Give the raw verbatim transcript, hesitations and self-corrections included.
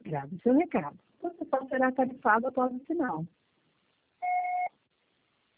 Grave o seu recado. Você só será tarifado após o sinal.